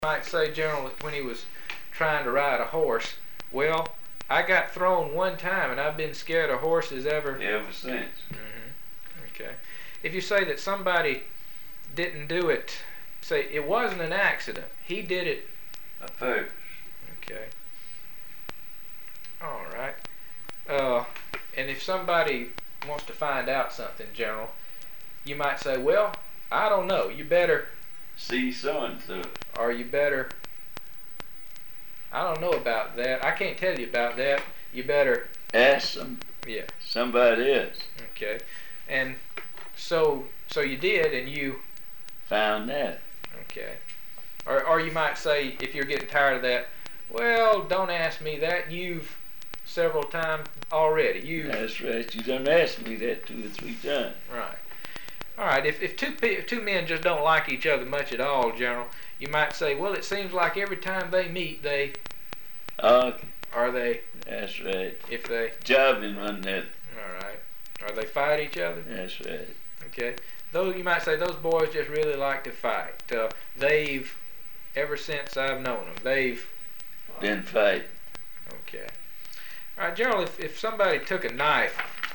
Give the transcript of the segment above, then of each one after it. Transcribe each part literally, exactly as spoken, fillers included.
Might say, General, when he was trying to ride a horse, well, I got thrown one time and I've been scared of horses ever. Ever since. Mm-hmm. Okay. If you say that somebody didn't do it, say it wasn't an accident, he did it. A purpose. Okay. All right. Uh, and if somebody wants to find out something, General, you might say, well, I don't know. You better. See so and so. Or you better. I don't know about that. I can't tell you about that. You better ask some. Yeah. Somebody else. Okay. And so, so you did, and you found that. Okay. Or, or you might say, if you're getting tired of that, well, don't ask me that. You've several times already. You. That's right. You done asked me that two or three times. Right. All right. If if two if two men just don't like each other much at all, General, you might say, well, it seems like every time they meet, they. Okay. Are they? That's right. If they. Jobbing on that. All right. Or they fight each other. That's right. Okay. Those you might say those boys just really like to fight. Uh, they've ever since I've known them, they've been fighting. Okay. All right, Gerald. If if somebody took a knife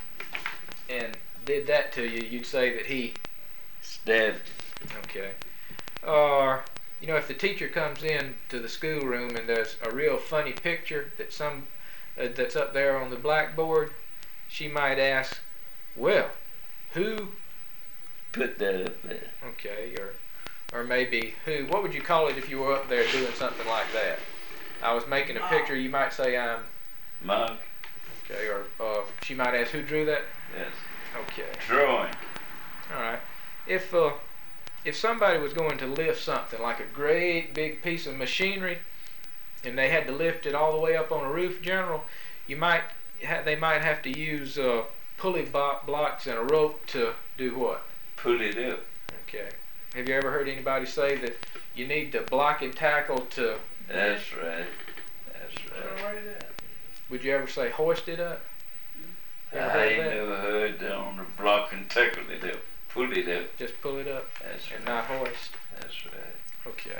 and did that to you, you'd say that he stabbed. Okay. Or you know, if the teacher comes in to the schoolroom and there's a real funny picture that some uh, that's up there on the blackboard, she might ask, "Well, who put that up there?" Okay, or or maybe who? What would you call it if you were up there doing something like that? I was making a picture. You might say I'm. Mark. Okay, or uh, she might ask, "Who drew that?" Yes. Okay. Drawing. All right. If uh, if somebody was going to lift something like a great big piece of machinery, and they had to lift it all the way up on a roof, General, you might ha they might have to use uh, pulley blocks and a rope to do what? Pull it up. Okay. Have you ever heard anybody say that you need to block and tackle to? That's right. That's right. Would you ever say hoist it up? I ain't never heard that on the block and tackle it up. Pull it up. Just pull it up. That's and right. not hoist. That's right. Okay.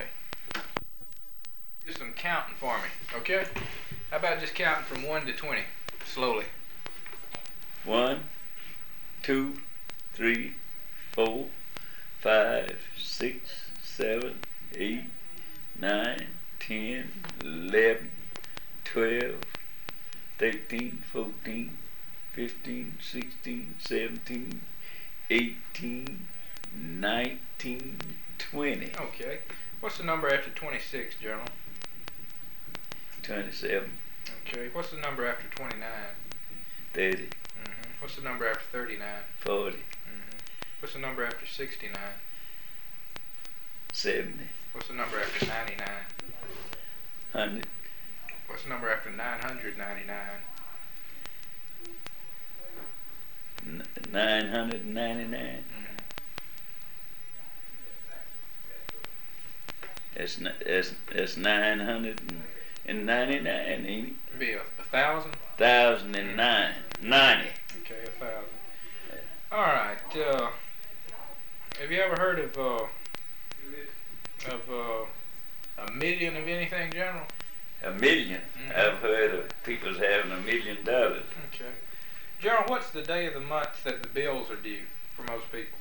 Do some counting for me, okay? How about just counting from one to twenty, slowly? One, two, three, four, five, six, seven, eight, nine, ten, eleven, twelve, thirteen, fourteen, fifteen, sixteen, seventeen, eighteen, nineteen, twenty. Okay. What's the number after twenty-six, General? twenty-seven. Okay. What's the number after twenty-nine? thirty. Mm-hmm. What's the number after thirty-nine? forty. Mm-hmm. What's the number after sixty-nine? seventy. What's the number after ninety-nine? one hundred. What's the number after nine hundred ninety-nine? nine hundred ninety-nine. Mm-hmm. That's that's that's nine hundred and ninety-nine, ain't it? Be a, a thousand. Thousand and nine, ninety. Okay, a thousand. All right. Uh, have you ever heard of uh, of uh, a million of anything, General? A million. Mm-hmm. I've heard of people's having a million dollars. Okay. General, what's the day of the month that the bills are due for most people?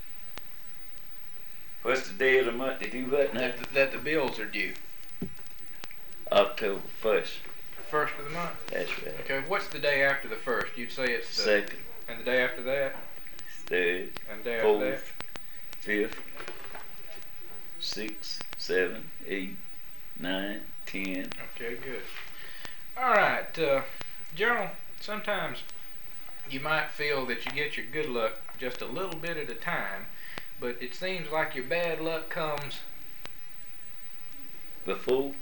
What's the day of the month to do what now? That the, that the bills are due. October first. First of the month? That's right. Okay, what's the day after the first? You'd say it's the second. And the day after that? Third. And the day fourth, after that? Fifth. Sixth, seven, eight, nine, ten. Okay, good. All right, uh, General, sometimes you might feel that you get your good luck just a little bit at a time, but it seems like your bad luck comes Before